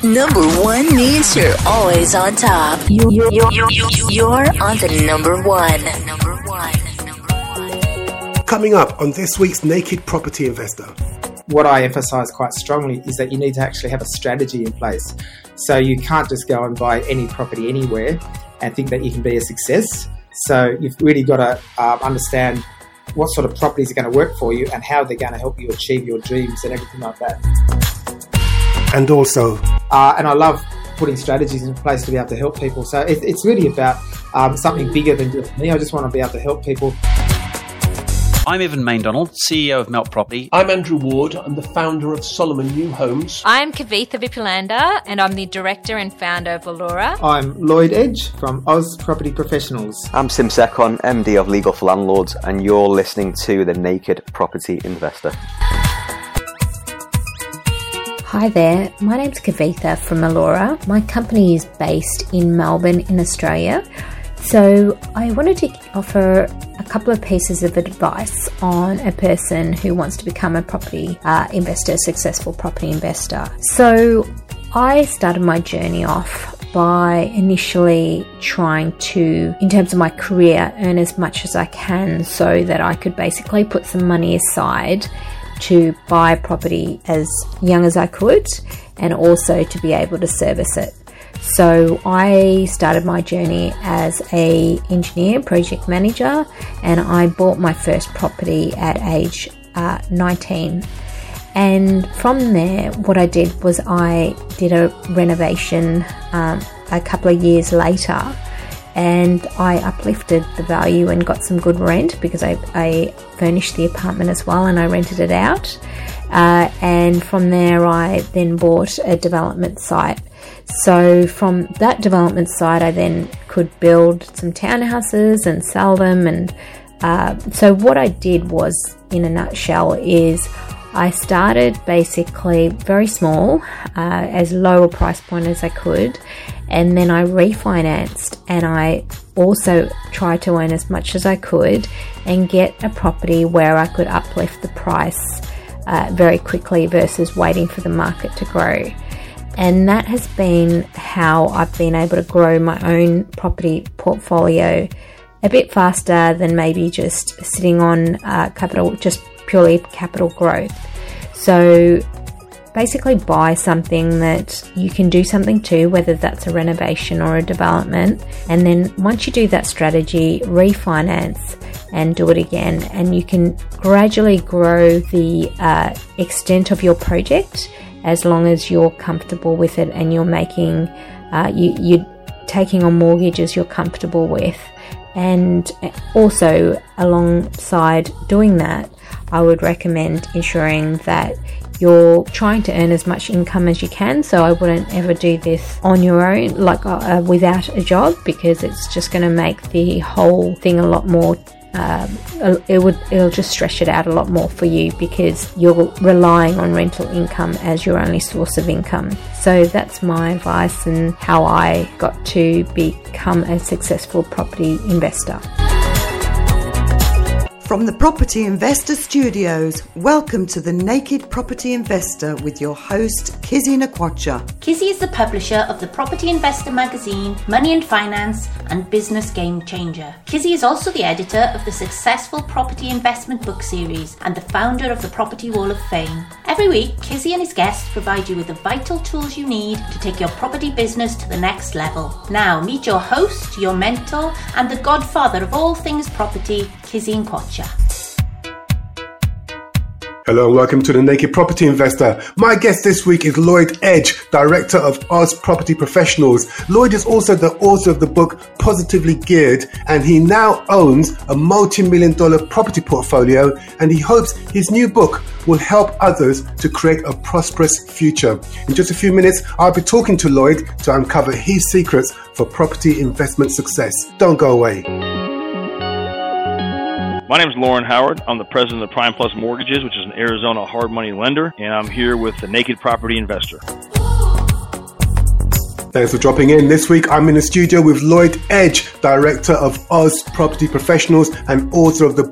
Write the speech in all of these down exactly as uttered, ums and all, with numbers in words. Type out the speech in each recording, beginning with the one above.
Number one means you're always on top. You, you, you, you, you, you're on the number one. Number one. Coming up on this week's Naked Property Investor. What I emphasise quite strongly is that you need to actually have a strategy in place. So you can't just go and buy any property anywhere and think that you can be a success. So you've really got to um, understand what sort of properties are going to work for you and how they're going to help you achieve your dreams and everything like that. And also... Uh, and I love putting strategies in place to be able to help people. So it, it's really about um, something bigger than just me. I just want to be able to help people. I'm Evan Maindonald, C E O of Melt Property. I'm Andrew Ward. I'm the founder of Solomon New Homes. I'm Kavitha Vipulanda, and I'm the director and founder of Allura. I'm Lloyd Edge from Oz Property Professionals. I'm Sim Sekon, M D of Legal for Landlords, and you're listening to The Naked Property Investor. Hi there, my name's Kavitha from Allura. My company is based in Melbourne in Australia. So I wanted to offer a couple of pieces of advice on a person who wants to become a property uh, investor, a successful property investor. So I started my journey off by initially trying to, in terms of my career, earn as much as I can so that I could basically put some money aside to buy property as young as I could and also to be able to service it. So I started my journey as a engineer, project manager, and I bought my first property at age uh, nineteen. And from there, what I did was I did a renovation um, a couple of years later, and I uplifted the value and got some good rent because I, I furnished the apartment as well and I rented it out. Uh, and from there, I then bought a development site. So from that development site, I then could build some townhouses and sell them. And uh, so what I did was, in a nutshell, is I started basically very small, uh, as low a price point as I could. And then I refinanced and I also tried to earn as much as I could and get a property where I could uplift the price uh, very quickly versus waiting for the market to grow. And that has been how I've been able to grow my own property portfolio a bit faster than maybe just sitting on uh, capital, just purely capital growth. So basically buy something that you can do something to, whether that's a renovation or a development. And then once you do that strategy, refinance and do it again. And you can gradually grow the uh, extent of your project as long as you're comfortable with it and you're making, uh, you, you're taking on mortgages you're comfortable with. And also alongside doing that, I would recommend ensuring that you're trying to earn as much income as you can. So I wouldn't ever do this on your own, like uh, without a job, because it's just going to make the whole thing a lot more Um, it would it'll just stretch it out a lot more for you because you're relying on rental income as your only source of income. So that's my advice and how I got to become a successful property investor. From the Property Investor Studios, welcome to the Naked Property Investor with your host, Kizzy Nakwacha. Kizzy is the publisher of the Property Investor magazine, Money and Finance, and Business Game Changer. Kizzy is also the editor of the successful Property Investment book series and the founder of the Property Wall of Fame. Every week, Kizzy and his guests provide you with the vital tools you need to take your property business to the next level. Now, meet your host, your mentor, and the godfather of all things property, Kizzy Nakwacha. Hello and welcome to the Naked Property Investor. My guest this week is Lloyd Edge, Director of Oz Property Professionals. Lloyd is also the author of the book Positively Geared, and he now owns a multi-million dollar property portfolio, and he hopes his new book will help others to create a prosperous future. In just a few minutes, I'll be talking to Lloyd to uncover his secrets for property investment success. Don't go away. My name is Lauren Howard. I'm the president of Prime Plus Mortgages, which is an Arizona hard money lender, and I'm here with the Naked Property Investor. Thanks for dropping in. This week, I'm in the studio with Lloyd Edge, Director of Oz Property Professionals and author of the book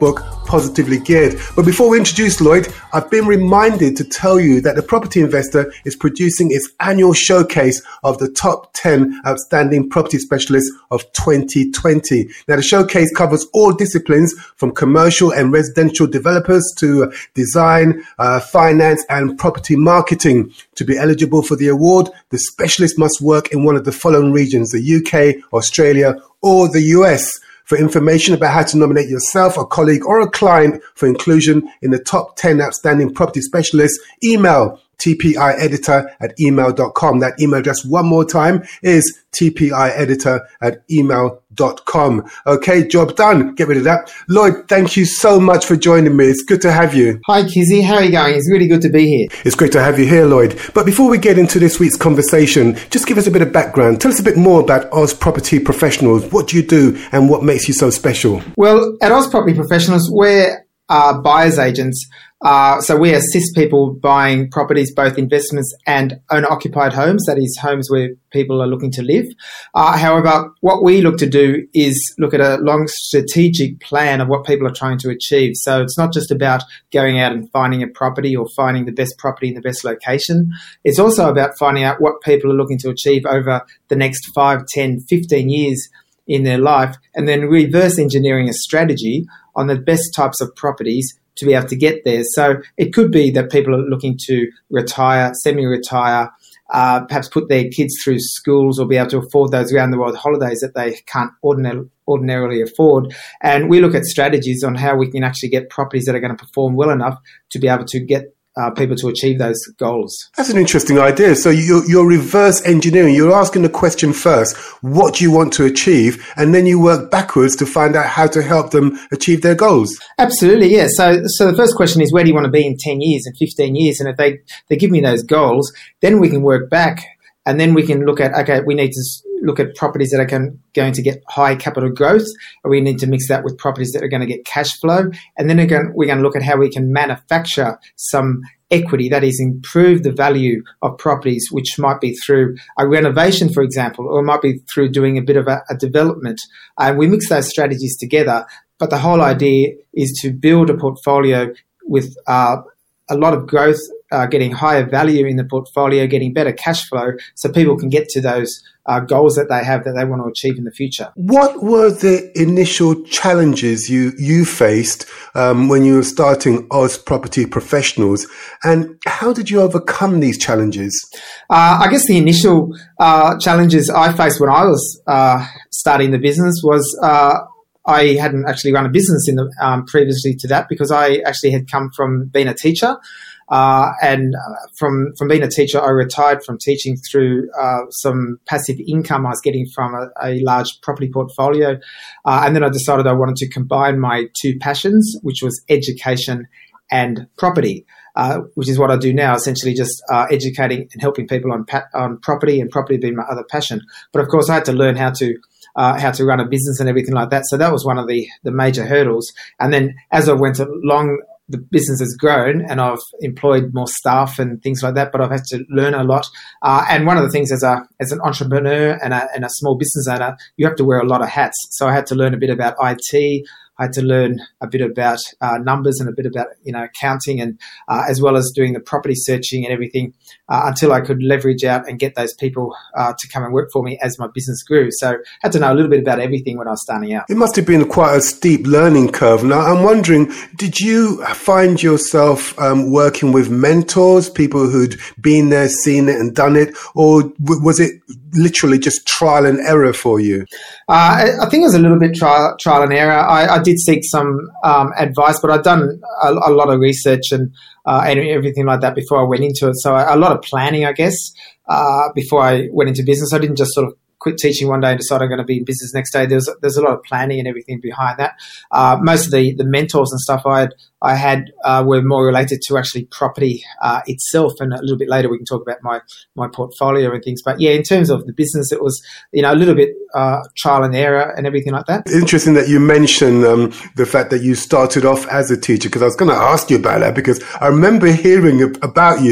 Positively Geared. But before we introduce Lloyd, I've been reminded to tell you that The Property Investor is producing its annual showcase of the top ten outstanding property specialists of twenty twenty. Now, the showcase covers all disciplines from commercial and residential developers to design, uh, finance and property marketing. To be eligible for the award, the specialist must work in one of the following regions: the U K, Australia, or the U S. For information about how to nominate yourself, a colleague, or a client for inclusion in the top ten outstanding property specialists, email tpieditor at email dot com. That email address one more time is tpieditor at email dot com. Okay, job done. Get rid of that. Lloyd, thank you so much for joining me. It's good to have you. Hi, Kizzy. How are you going? It's really good to be here. It's great to have you here, Lloyd. But before we get into this week's conversation, just give us a bit of background. Tell us a bit more about Oz Property Professionals. What do you do and what makes you so special? Well, at Oz Property Professionals, we're uh, buyer's agents. Uh, so we assist people buying properties, both investments and owner-occupied homes, that is homes where people are looking to live. Uh, however, what we look to do is look at a long strategic plan of what people are trying to achieve. So it's not just about going out and finding a property or finding the best property in the best location. It's also about finding out what people are looking to achieve over the next five, ten, fifteen years in their life, and then reverse engineering a strategy on the best types of properties to be able to get there. So it could be that people are looking to retire, semi-retire, uh, perhaps put their kids through schools or be able to afford those around-the-world holidays that they can't ordinarily ordinarily afford. And we look at strategies on how we can actually get properties that are going to perform well enough to be able to get Uh, people to achieve those goals. That's an interesting idea. So you're, you're reverse engineering. You're asking the question first, what do you want to achieve? And then you work backwards to find out how to help them achieve their goals. Absolutely, yeah. So so the first question is, where do you want to be in ten years and fifteen years? And if they, they give me those goals, then we can work back and then we can look at, okay, we need to look at properties that are can, going to get high capital growth, or we need to mix that with properties that are going to get cash flow. And then again, we're going to look at how we can manufacture some equity, that is, improve the value of properties, which might be through a renovation, for example, or it might be through doing a bit of a, a development. And we mix those strategies together. But the whole idea is to build a portfolio with uh, a lot of growth, uh, getting higher value in the portfolio, getting better cash flow, so people can get to those uh, goals that they have that they want to achieve in the future. What were the initial challenges you, you faced um, when you were starting Oz Property Professionals, and how did you overcome these challenges? Uh, I guess the initial uh, challenges I faced when I was uh, starting the business was uh, I hadn't actually run a business in the um, previously to that, because I actually had come from being a teacher. Uh, and from from being a teacher, I retired from teaching through uh, some passive income I was getting from a, a large property portfolio. Uh, and then I decided I wanted to combine my two passions, which was education and property, uh, which is what I do now, essentially just uh, educating and helping people on, pa- on property, and property being my other passion. But of course, I had to learn how to Uh, how to run a business and everything like that. So that was one of the, the major hurdles. And then as I went along, the business has grown and I've employed more staff and things like that, but I've had to learn a lot. Uh, and one of the things as a as an entrepreneur and a, and a small business owner, you have to wear a lot of hats. So I had to learn a bit about I T. I had to learn a bit about uh, numbers and a bit about, you know, accounting, and uh, as well as doing the property searching and everything uh, until I could leverage out and get those people uh, to come and work for me as my business grew. So I had to know a little bit about everything when I was starting out. It must have been quite a steep learning curve. Now, I'm wondering, did you find yourself um, working with mentors, people who'd been there, seen it and done it, or w- was it literally just trial and error for you? Uh, I, I think it was a little bit trial, trial and error. I, I did seek some um, advice, but I'd done a, a lot of research and uh, and everything like that before I went into it. So a lot of planning, I guess, uh, before I went into business. I didn't just sort of quit teaching one day and decide I'm going to be in business next day. There's there's a lot of planning and everything behind that. Uh, most of the, the mentors and stuff I had, I had uh, were more related to actually property uh, itself, and a little bit later we can talk about my my portfolio and things. But yeah, in terms of the business, it was, you know, a little bit uh, trial and error and everything like that. Interesting that you mentioned um, the fact that you started off as a teacher, because I was going to ask you about that, because I remember hearing about you.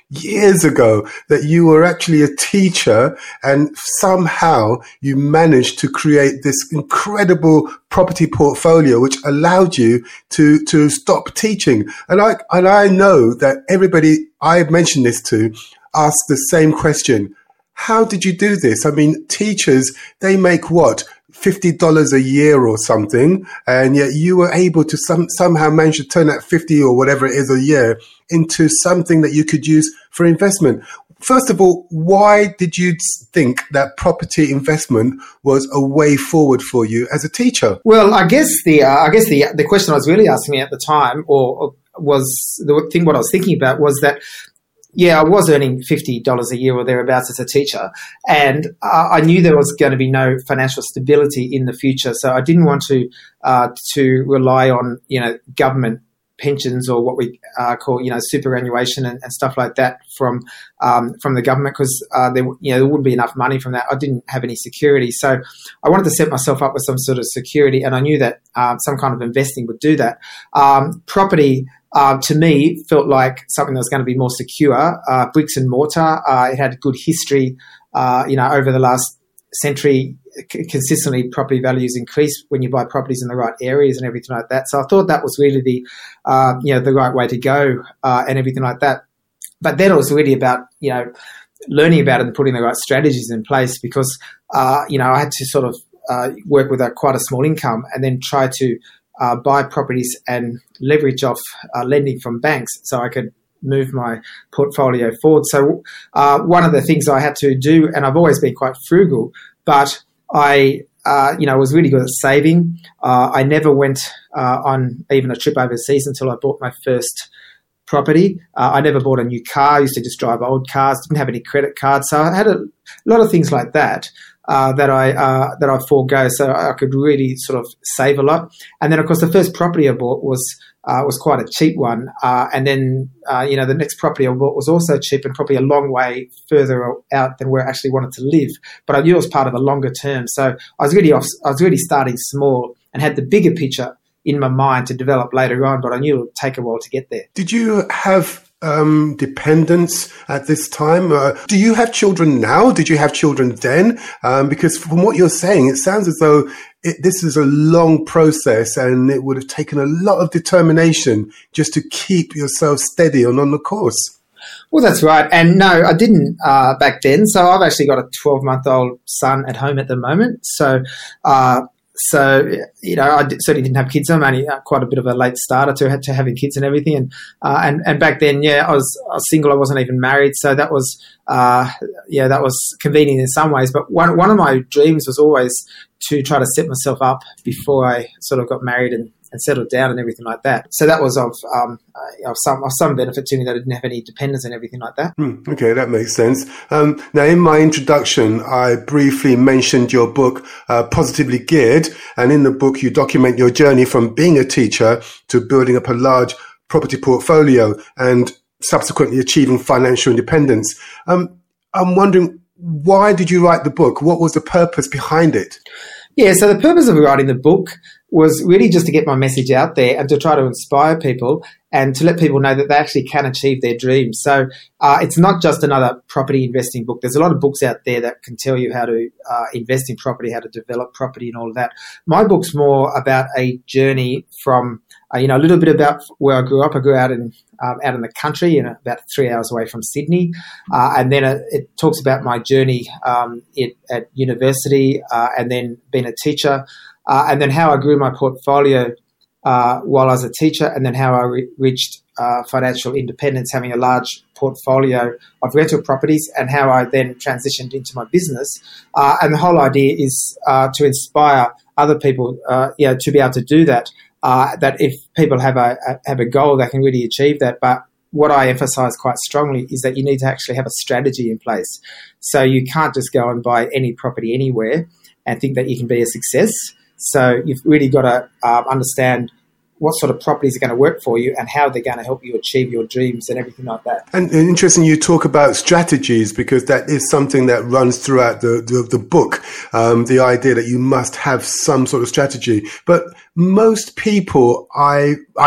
years ago that you were actually a teacher and somehow you managed to create this incredible property portfolio which allowed you to, to stop teaching. And I, and I know that everybody I've mentioned this to asked the same question. How did you do this? I mean, teachers, they make what? fifty dollars a year or something, and yet you were able to some, somehow manage to turn that fifty or whatever it is a year into something that you could use for investment. First of all, why did you think that property investment was a way forward for you as a teacher? Well, I guess the uh, I guess the the question I was really asking me at the time, or, or was the thing what I was thinking about was that, yeah, I was earning fifty dollars a year or thereabouts as a teacher, and uh, I knew there was going to be no financial stability in the future. So I didn't want to uh, to rely on, you know, government pensions or what we uh, call, you know, superannuation and, and stuff like that from um, from the government, because uh, there, you know, there wouldn't be enough money from that. I didn't have any security, so I wanted to set myself up with some sort of security, and I knew that uh, some kind of investing would do that. Um, property. Uh, to me, felt like something that was going to be more secure. Uh, bricks and mortar, uh, it had good history. Uh, you know, over the last century, c- consistently property values increase when you buy properties in the right areas and everything like that. So I thought that was really the, uh, you know, the right way to go uh, and everything like that. But then it was really about, you know, learning about it and putting the right strategies in place, because, uh, you know, I had to sort of uh, work with a quite a small income and then try to Uh, buy properties and leverage off uh, lending from banks so I could move my portfolio forward. So uh, one of the things I had to do, and I've always been quite frugal, but I, uh, you know, was really good at saving. Uh, I never went uh, on even a trip overseas until I bought my first property. Uh, I never bought a new car. I used to just drive old cars, didn't have any credit cards. So I had a lot of things like that. Uh, that I uh, that I forego, so I could really sort of save a lot. And then, of course, the first property I bought was uh, was quite a cheap one. Uh, and then, uh, you know, the next property I bought was also cheap and probably a long way further out than where I actually wanted to live. But I knew it was part of a longer term, so I was really off, I was really starting small and had the bigger picture in my mind to develop later on. But I knew it would take a while to get there. Did you have um, dependents at this time? Uh, do you have children now? Did you have children then? Um, because from what you're saying, it sounds as though it, this is a long process and it would have taken a lot of determination just to keep yourself steady and on the course. Well, that's right. And no, I didn't uh, back then. So I've actually got a twelve-month-old son at home at the moment. So, uh, So, you know, I certainly didn't have kids. I'm only quite a bit of a late starter to, to having kids and everything. And, uh, and, and back then, yeah, I was, I was single. I wasn't even married. So that was, uh, yeah, that was convenient in some ways. But one, one of my dreams was always to try to set myself up before I sort of got married and, and settled down and everything like that. So that was of, um, of some of some benefit to me that I didn't have any dependents and everything like that. Mm, okay, that makes sense. Um, now, in my introduction, I briefly mentioned your book, uh, Positively Geared, and in the book, you document your journey from being a teacher to building up a large property portfolio and subsequently achieving financial independence. Um, I'm wondering, why did you write the book? What was the purpose behind it? Yeah, so the purpose of writing the book was really just to get my message out there and to try to inspire people and to let people know that they actually can achieve their dreams. So uh, it's not just another property investing book. There's a lot of books out there that can tell you how to uh, invest in property, how to develop property and all of that. My book's more about a journey from, uh, you know, a little bit about where I grew up. I grew out in um, out in the country, you know, about three hours away from Sydney. Uh, and then it, it talks about my journey um, it, at university uh, and then being a teacher. Uh, and then how I grew my portfolio uh, while I was a teacher, and then how I re- reached uh, financial independence, having a large portfolio of rental properties, and how I then transitioned into my business. Uh, and the whole idea is uh, to inspire other people, uh, you know, to be able to do that. Uh, that if people have a, a have a goal, they can really achieve that. But what I emphasize quite strongly is that you need to actually have a strategy in place. So you can't just go and buy any property anywhere and think that you can be a success. So you've really got to uh, understand what sort of properties are going to work for you and how they're going to help you achieve your dreams and everything like that. And, and interesting, you talk about strategies, because that is something that runs throughout the, the, the book, um, the idea that you must have some sort of strategy. But most people I, I've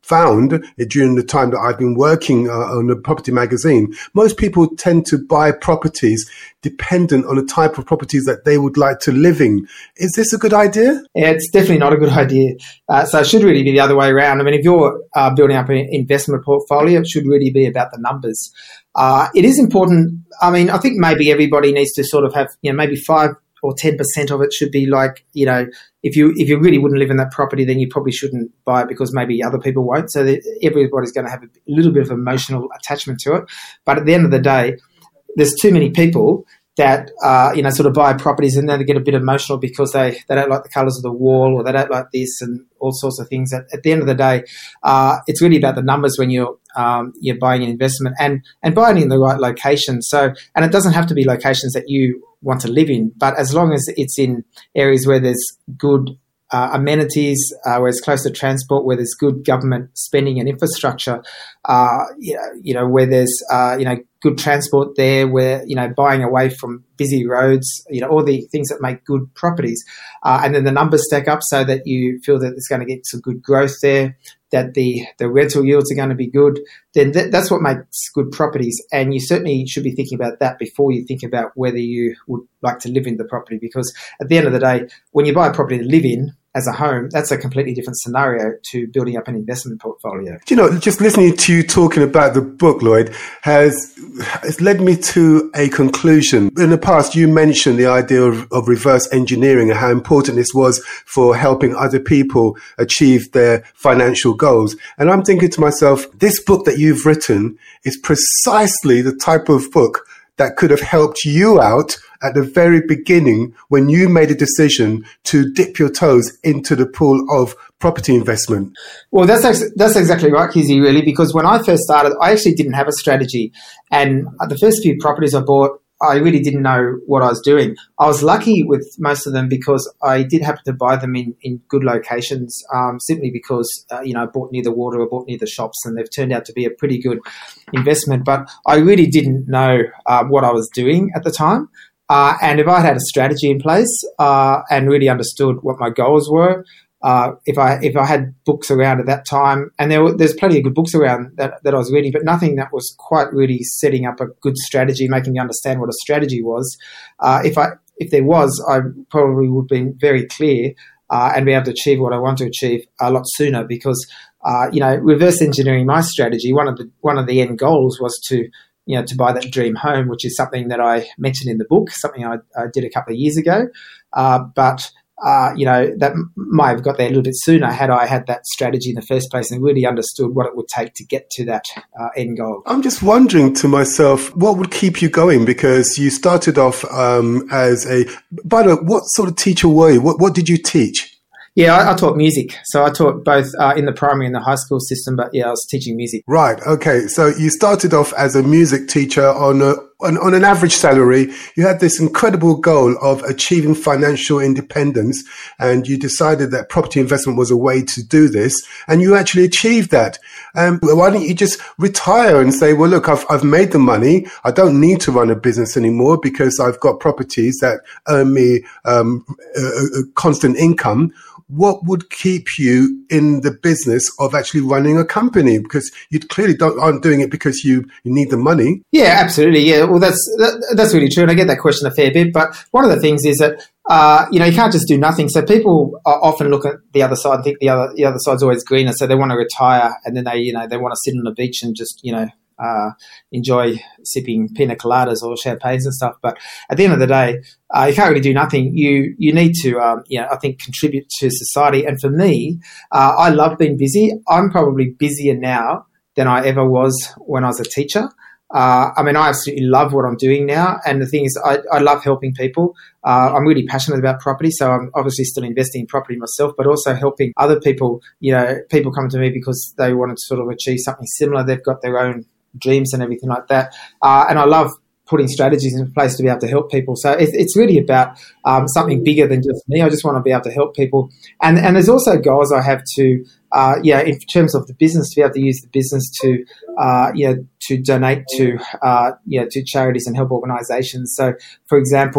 found during the time that I've been working uh, on a property magazine, most people tend to buy properties dependent on the type of properties that they would like to live in. Is this a good idea? Yeah, it's definitely not a good idea. Uh, so it should really be the other way around. I mean, if you're uh, building up an investment portfolio, it should really be about the numbers. Uh, it is important. I mean, I think maybe everybody needs to sort of have, you know, maybe five or ten percent of it should be like, you know, if you if you really wouldn't live in that property, then you probably shouldn't buy it because maybe other people won't. So that everybody's going to have a little bit of emotional attachment to it. But at the end of the day, there's too many people that, uh, you know, sort of buy properties and then they get a bit emotional because they, they don't like the colours of the wall or they don't like this and all sorts of things. At, at the end of the day, uh, it's really about the numbers when you're um, you're buying an investment and, and buying in the right location. So, and it doesn't have to be locations that you want to live in, but as long as it's in areas where there's good uh, amenities, uh, where it's close to transport, where there's good government spending and infrastructure, uh, you know, you know where there's uh, you know good transport there, where you know buying away from busy roads, you know all the things that make good properties, uh, and then the numbers stack up so that you feel that it's going to get some good growth there, that the, the rental yields are going to be good, then th- that's what makes good properties. And you certainly should be thinking about that before you think about whether you would like to live in the property, because at the end of the day, when you buy a property to live in as a home, that's a completely different scenario to building up an investment portfolio. Do you know, just listening to you talking about the book, Lloyd, has, has led me to a conclusion. In the past, you mentioned the idea of, of reverse engineering and how important this was for helping other people achieve their financial goals. And I'm thinking to myself, this book that you've written is precisely the type of book that could have helped you out at the very beginning when you made a decision to dip your toes into the pool of property investment. Well, that's ex- that's exactly right, Kizzy, really, because when I first started, I actually didn't have a strategy. And the first few properties I bought, I really didn't know what I was doing. I was lucky with most of them because I did happen to buy them in, in good locations, um, simply because, uh, you know, I bought near the water, I bought near the shops, and they've turned out to be a pretty good investment. But I really didn't know uh, what I was doing at the time. Uh, and if I had a strategy in place uh, and really understood what my goals were, Uh, if I if I had books around at that time, and there were, there's plenty of good books around that, that I was reading, but nothing that was quite really setting up a good strategy, making me understand what a strategy was. Uh, if I if there was, I probably would have been very clear uh, and be able to achieve what I want to achieve a lot sooner. Because uh, you know, reverse engineering my strategy, one of the one of the end goals was to you know to buy that dream home, which is something that I mentioned in the book, something I, I did a couple of years ago, uh, but. Uh, you know, that might have got there a little bit sooner had I had that strategy in the first place and really understood what it would take to get to that uh, end goal. I'm just wondering to myself, what would keep you going? Because you started off um, as a, by the way, what sort of teacher were you? What, what did you teach? Yeah, I, I taught music. So I taught both uh, in the primary and the high school system, but yeah, I was teaching music. Right. Okay. So you started off as a music teacher on a, on, on an average salary. You had this incredible goal of achieving financial independence, and you decided that property investment was a way to do this, and you actually achieved that. Um, why don't you just retire and say, well, look, I've, I've made the money. I don't need to run a business anymore because I've got properties that earn me um, a, a constant income. What would keep you in the business of actually running a company? Because you clearly don't, aren't doing it because you, you need the money. Yeah, absolutely. Yeah, well, that's that, that's really true. And I get that question a fair bit. But one of the things is that, uh, you know, you can't just do nothing. So people often look at the other side and think the other the other side's always greener. So they want to retire and then they, you know, they want to sit on the beach and just, you know, Uh, enjoy sipping pina coladas or champagnes and stuff. But at the end of the day, uh, you can't really do nothing. You you need to, um, you know, I think, contribute to society. And for me, uh, I love being busy. I'm probably busier now than I ever was when I was a teacher. Uh, I mean, I absolutely love what I'm doing now. And the thing is, I, I love helping people. Uh, I'm really passionate about property, so I'm obviously still investing in property myself, but also helping other people. You know, people come to me because they want to sort of achieve something similar. They've got their own dreams and everything like that. Uh, and I love putting strategies in place to be able to help people. So it, it's really about um, something bigger than just me. I just want to be able to help people. And and there's also goals I have to, uh, yeah, in terms of the business, to be able to use the business to, uh, you know, to donate to, uh, you know, to charities and help organisations. So, for example,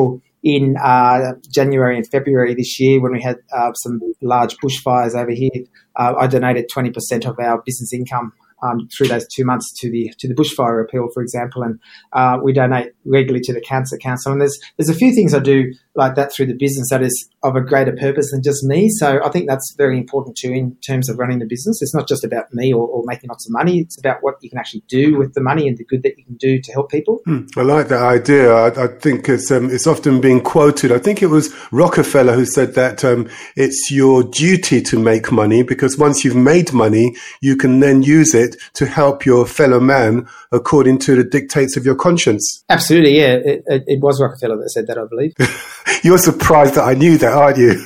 in uh, January and February this year, when we had uh, some large bushfires over here, uh, I donated twenty percent of our business income Um, through those two months to the to the bushfire appeal, for example, and uh, we donate regularly to the Cancer Council. And there's there's a few things I do like that through the business that is of a greater purpose than just me. So I think that's very important too in terms of running the business. It's not just about me or, or making lots of money. It's about what you can actually do with the money and the good that you can do to help people. Hmm, I like that idea. I, I think it's um, it's often being quoted. I think it was Rockefeller who said that um, it's your duty to make money, because once you've made money, you can then use it to help your fellow man according to the dictates of your conscience. Absolutely, yeah. It, it, it was Rockefeller that said that, I believe. You're surprised that I knew that, aren't you?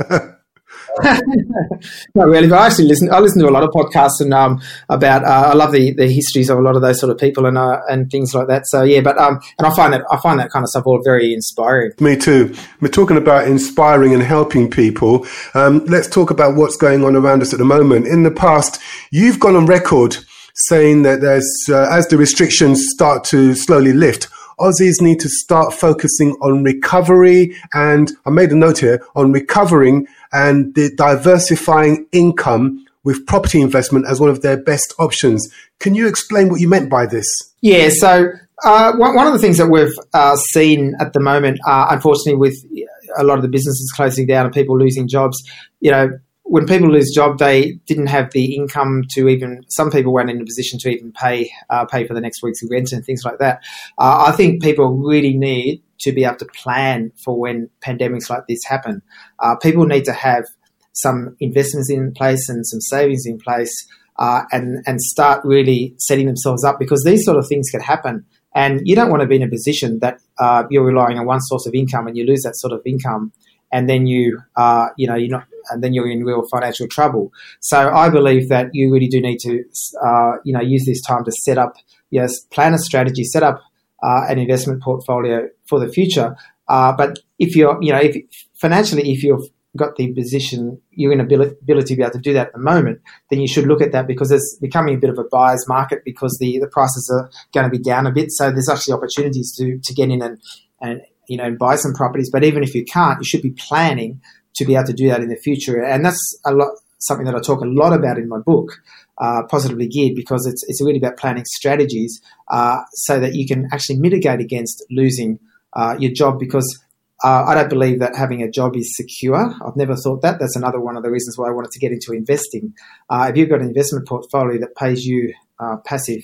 Not really, but I actually listen. I listen to a lot of podcasts and um, about. Uh, I love the, the histories of a lot of those sort of people and uh, and things like that. So yeah, but um, and I find that I find that kind of stuff all very inspiring. Me too. We're talking about inspiring and helping people. Um, let's talk about what's going on around us at the moment. In the past, you've gone on record saying that there's uh, as the restrictions start to slowly lift, Aussies need to start focusing on recovery, and I made a note here, on recovering and the diversifying income with property investment as one of their best options. Can you explain what you meant by this? Yeah, so uh, one of the things that we've uh, seen at the moment, uh, unfortunately, with a lot of the businesses closing down and people losing jobs, you know, when people lose job, they didn't have the income to even, some people weren't in a position to even pay uh, pay for the next week's rent and things like that. Uh, I think people really need to be able to plan for when pandemics like this happen. Uh, people need to have some investments in place and some savings in place uh, and, and start really setting themselves up, because these sort of things can happen. And you don't want to be in a position that uh, you're relying on one source of income and you lose that sort of income, and then you, uh, you know, you're not, and then you're in real financial trouble. So I believe that you really do need to, uh, you know, use this time to set up, yes, plan a strategy, set up uh, an investment portfolio for the future. Uh, but if you're, you know, if financially, if you've got the position, you're in ability, ability to be able to do that at the moment, then you should look at that, because it's becoming a bit of a buyer's market, because the, the prices are going to be down a bit. So there's actually opportunities to, to get in and, and, you know, and buy some properties. But even if you can't, you should be planning to be able to do that in the future. And that's a lot, something that I talk a lot about in my book, uh, Positively Geared, because it's it's really about planning strategies uh, so that you can actually mitigate against losing uh, your job, because uh, I don't believe that having a job is secure. I've never thought that. That's another one of the reasons why I wanted to get into investing. Uh, if you've got an investment portfolio that pays you uh, passive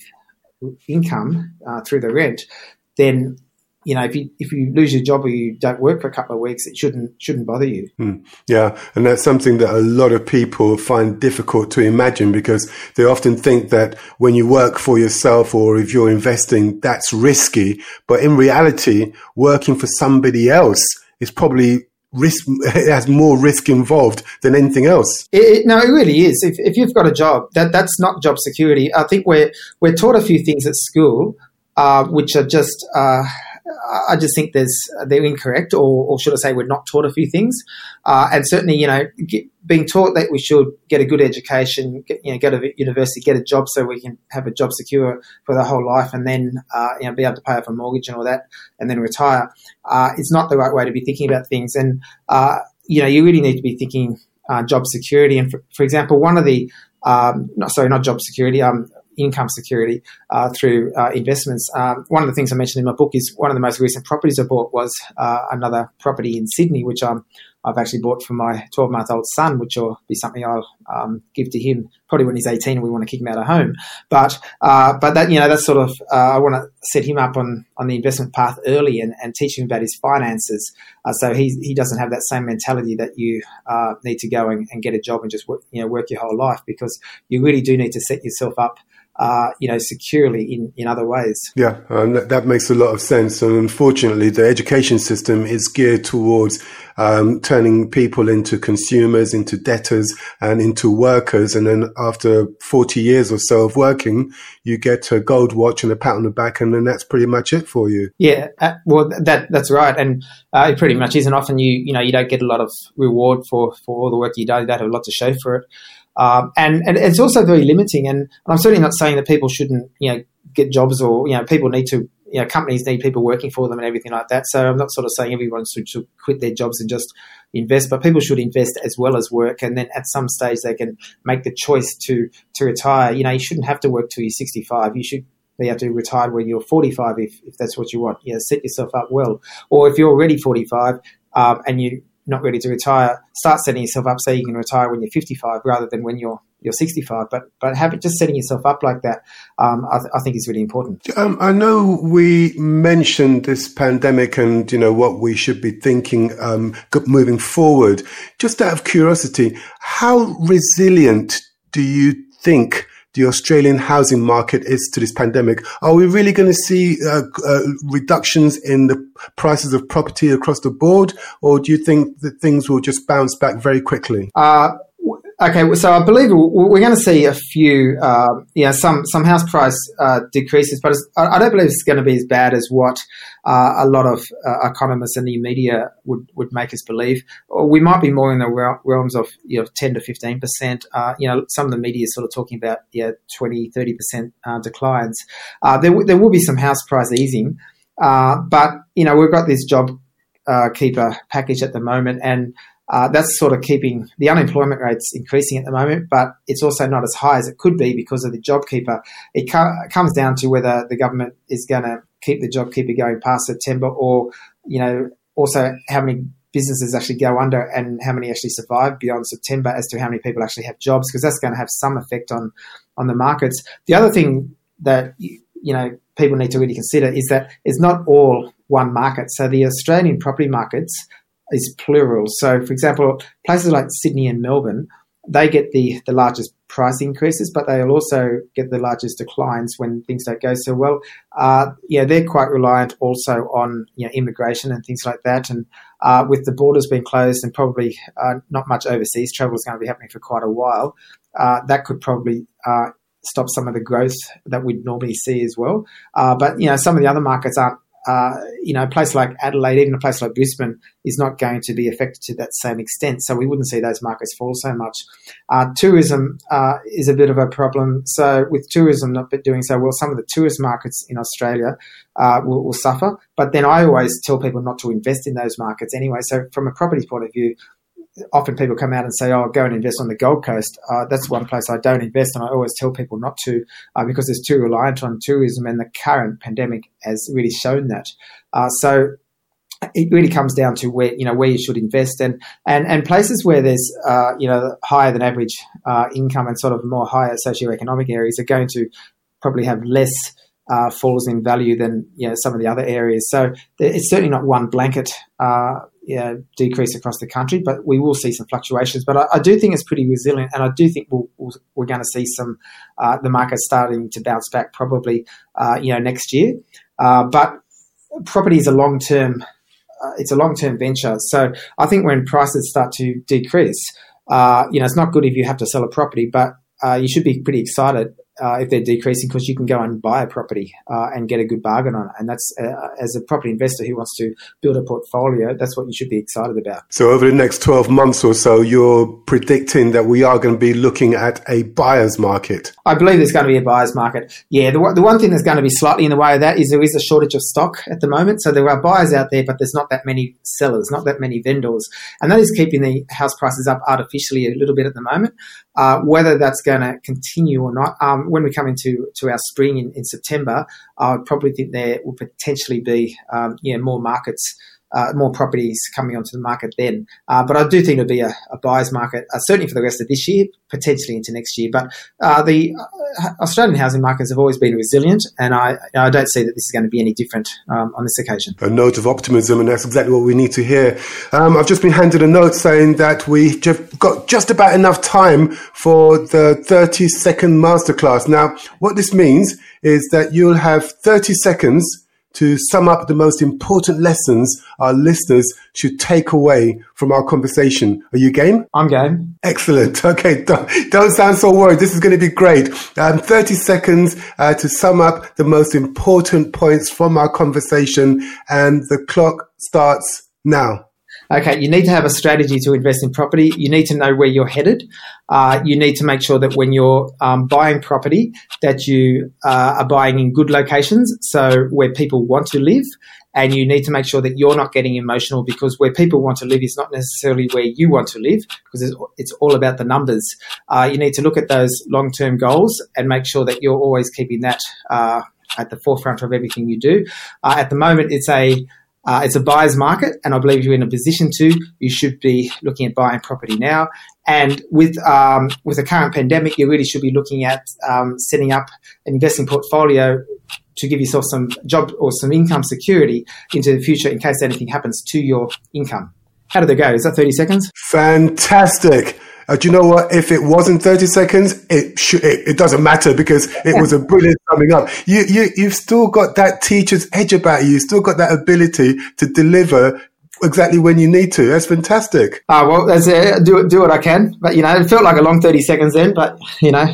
income uh, through the rent, then you know, if you if you lose your job or you don't work for a couple of weeks, it shouldn't shouldn't bother you. Mm, yeah, and that's something that a lot of people find difficult to imagine, because they often think that when you work for yourself or if you're investing, that's risky. But in reality, working for somebody else is probably risk. It has more risk involved than anything else. It, it, no, it really is. If if you've got a job, that that's not job security. I think we're we're taught a few things at school, uh, which are just. Uh, I just think there's they're incorrect, or, or should I say, we're not taught a few things. Uh, and certainly, you know, get, being taught that we should get a good education, get, you know, go to university, get a job so we can have a job secure for the whole life, and then uh, you know, be able to pay off a mortgage and all that, and then retire. Uh, it's not the right way to be thinking about things. And uh, you know, you really need to be thinking uh, job security. And for, for example, one of the um, not sorry, not job security. Um, income security uh, through uh, investments. Um, one of the things I mentioned in my book is one of the most recent properties I bought was uh, another property in Sydney, which I'm, I've actually bought for my twelve-month-old son, which will be something I'll um, give to him probably when he's eighteen and we want to kick him out of home. But uh, but that, you know, that's sort of, uh, I want to set him up on, on the investment path early and, and teach him about his finances, uh, so he he doesn't have that same mentality that you uh, need to go and, and get a job and just work, you know, work your whole life, because you really do need to set yourself up Uh, you know, securely in, in other ways. Yeah, and that, that makes a lot of sense. And unfortunately, the education system is geared towards um, turning people into consumers, into debtors, and into workers. And then after forty years or so of working, you get a gold watch and a pat on the back, and then that's pretty much it for you. Yeah, uh, well, that that's right. And uh, it pretty much is. And often you, you know, you don't get a lot of reward for, for all the work you do. You don't have a lot to show for it. Um, and, and it's also very limiting. And I'm certainly not saying that people shouldn't, you know, get jobs, or, you know, people need to you know, companies need people working for them and everything like that. So I'm not sort of saying everyone should, should quit their jobs and just invest, but people should invest as well as work. And then at some stage they can make the choice to, to retire. You know, you shouldn't have to work till you're sixty-five. You should be able to retire when you're forty-five if, if that's what you want. You know, set yourself up well. Or if you're already forty-five um, and you're not ready to retire, start setting yourself up so you can retire when you're fifty-five rather than when you're you're sixty-five. But but have it just setting yourself up like that, um, I, th- I think is really important. Um, I know we mentioned this pandemic and, you know, what we should be thinking um, moving forward. Just out of curiosity, how resilient do you think the Australian housing market is to this pandemic? Are we really going to see uh, uh, reductions in the prices of property across the board, or do you think that things will just bounce back very quickly? Uh, Okay, so I believe we're going to see a few, uh, you know, some some house price uh, decreases, but it's, I don't believe it's going to be as bad as what uh, a lot of uh, economists and the media would, would make us believe. Or we might be more in the realms of, you know, ten to fifteen percent. Uh, you know, some of the media is sort of talking about, yeah, twenty, thirty percent uh, declines. Uh, there, w- there will be some house price easing, uh, but, you know, we've got this job uh, keeper package at the moment, and Uh, that's sort of keeping the unemployment rates increasing at the moment, but it's also not as high as it could be because of the JobKeeper. It co- comes down to whether the government is going to keep the JobKeeper going past September, or, you know, also how many businesses actually go under and how many actually survive beyond September as to how many people actually have jobs, because that's going to have some effect on, on the markets. The other thing that, you know, people need to really consider is that it's not all one market. So the Australian property markets is plural. So, for example, places like Sydney and Melbourne, they get the, the largest price increases, but they'll also get the largest declines when things don't go so well. Uh, yeah, they're quite reliant also on, you know, immigration and things like that. And uh, with the borders being closed and probably uh, not much overseas travel is going to be happening for quite a while, uh, that could probably uh, stop some of the growth that we'd normally see as well. Uh, but, you know, some of the other markets aren't, Uh, you know, a place like Adelaide, even a place like Brisbane, is not going to be affected to that same extent. So we wouldn't see those markets fall so much. Uh, tourism uh, is a bit of a problem. So with tourism not doing so well, some of the tourist markets in Australia uh, will, will suffer. But then I always tell people not to invest in those markets anyway. So from a property point of view, often people come out and say, oh, go and invest on the Gold Coast. Uh, that's one place I don't invest, and I always tell people not to uh, because it's too reliant on tourism, and the current pandemic has really shown that. Uh, so it really comes down to where, you know, where you should invest, and and, and places where there's, uh, you know, higher than average uh, income and sort of more higher socioeconomic areas are going to probably have less uh, falls in value than, you know, some of the other areas. So it's certainly not one blanket uh, yeah, decrease across the country, but we will see some fluctuations. But I, I do think it's pretty resilient, and I do think we'll, we'll, we're going to see some uh, the market starting to bounce back probably, uh, you know, next year. Uh, but property is a long term, uh, it's a long term venture. So I think when prices start to decrease, uh, you know, it's not good if you have to sell a property, but uh, you should be pretty excited Uh, if they're decreasing, because you can go and buy a property uh, and get a good bargain on it. And that's, uh, as a property investor who wants to build a portfolio, that's what you should be excited about. So over the next twelve months or so, you're predicting that we are going to be looking at a buyer's market? I believe there's going to be a buyer's market. Yeah, the, the one thing that's going to be slightly in the way of that is there is a shortage of stock at the moment. So there are buyers out there, but there's not that many sellers, not that many vendors. And that is keeping the house prices up artificially a little bit at the moment. Uh, whether that's going to continue or not, um, when we come into to our spring in, in September, I would probably think there will potentially be um, yeah, more markets, uh, more properties coming onto the market then. Uh, but I do think it'll be a, a buyer's market, uh, certainly for the rest of this year, potentially into next year. But uh, the uh, Australian housing markets have always been resilient, and I, I don't see that this is going to be any different um, on this occasion. A note of optimism, and that's exactly what we need to hear. Um, I've just been handed a note saying that we've got just about enough time for the thirty second masterclass. Now, what this means is that you'll have thirty seconds to sum up the most important lessons our listeners should take away from our conversation. Are you game? I'm game. Excellent. Okay, don't, don't sound so worried. This is going to be great. Um, thirty seconds uh, to sum up the most important points from our conversation, and the clock starts now. Okay, you need to have a strategy to invest in property. You need to know where you're headed. Uh, you need to make sure that when you're um, buying property, that you uh, are buying in good locations, so where people want to live. And you need to make sure that you're not getting emotional, because where people want to live is not necessarily where you want to live, because it's, it's all about the numbers. Uh, you need to look at those long-term goals and make sure that you're always keeping that uh, at the forefront of everything you do. Uh, at the moment, it's a uh, it's a buyer's market, and I believe you're in a position to. You should be looking at buying property now. And with um, with the current pandemic, you really should be looking at um, setting up an investing portfolio to give yourself some job or some income security into the future in case anything happens to your income. How did they go? Is that thirty seconds? Fantastic. Uh, do you know what? If it wasn't thirty seconds, it should, it, it doesn't matter, because it was a brilliant summing up. You, you, you've still got that teacher's edge about you. You've still got that ability to deliver exactly when you need to. That's fantastic. Uh, well, that's it. Do, do what I can. But, you know, it felt like a long thirty seconds then, but, you know.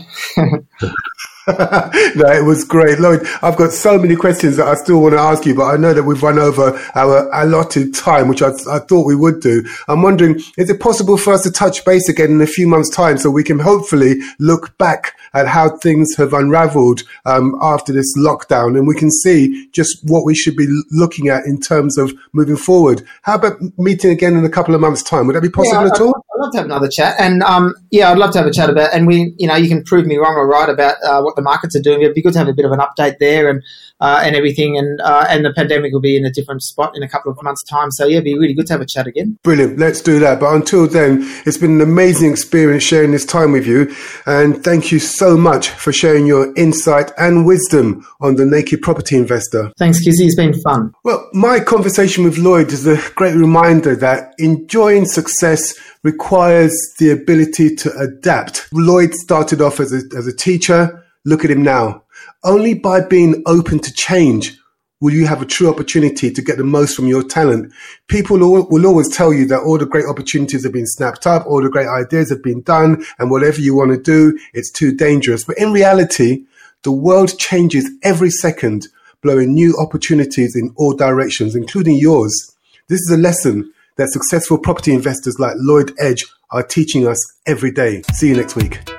No, it was great. Lloyd, I've got so many questions that I still want to ask you, but I know that we've run over our allotted time, which I, I thought we would do. I'm wondering, is it possible for us to touch base again in a few months' time so we can hopefully look back at how things have unraveled um, after this lockdown, and we can see just what we should be looking at in terms of moving forward? How about meeting again in a couple of months' time? Would that be possible yeah, at all? I'd love to have another chat. And, um, yeah, I'd love to have a chat about, and we, you know, you can prove me wrong or right about uh, what the markets are doing. It'd be good to have a bit of an update there and uh, and everything. And uh, and the pandemic will be in a different spot in a couple of months' time. So, yeah, it'd be really good to have a chat again. Brilliant. Let's do that. But until then, it's been an amazing experience sharing this time with you. And thank you so much for sharing your insight and wisdom on the Naked Property Investor. Thanks, Kizzy. It's been fun. Well, my conversation with Lloyd is a great reminder that enjoying success requires the ability to adapt. Lloyd started off as a, as a teacher. Look at him now. Only by being open to change will you have a true opportunity to get the most from your talent. People will always tell you that all the great opportunities have been snapped up, all the great ideas have been done, and whatever you want to do, it's too dangerous. But in reality, the world changes every second, blowing new opportunities in all directions, including yours. This is a lesson that successful property investors like Lloyd Edge are teaching us every day. See you next week.